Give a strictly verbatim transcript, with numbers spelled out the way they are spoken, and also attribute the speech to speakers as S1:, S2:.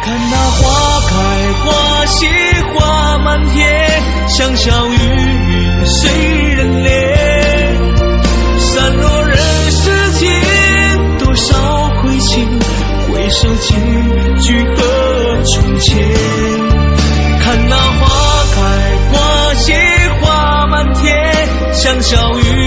S1: 看那花开花谢花满天，香消玉殒随人怜。散落人世间，多少亏欠，回首几句何从前。看那花开花谢花满天，香消玉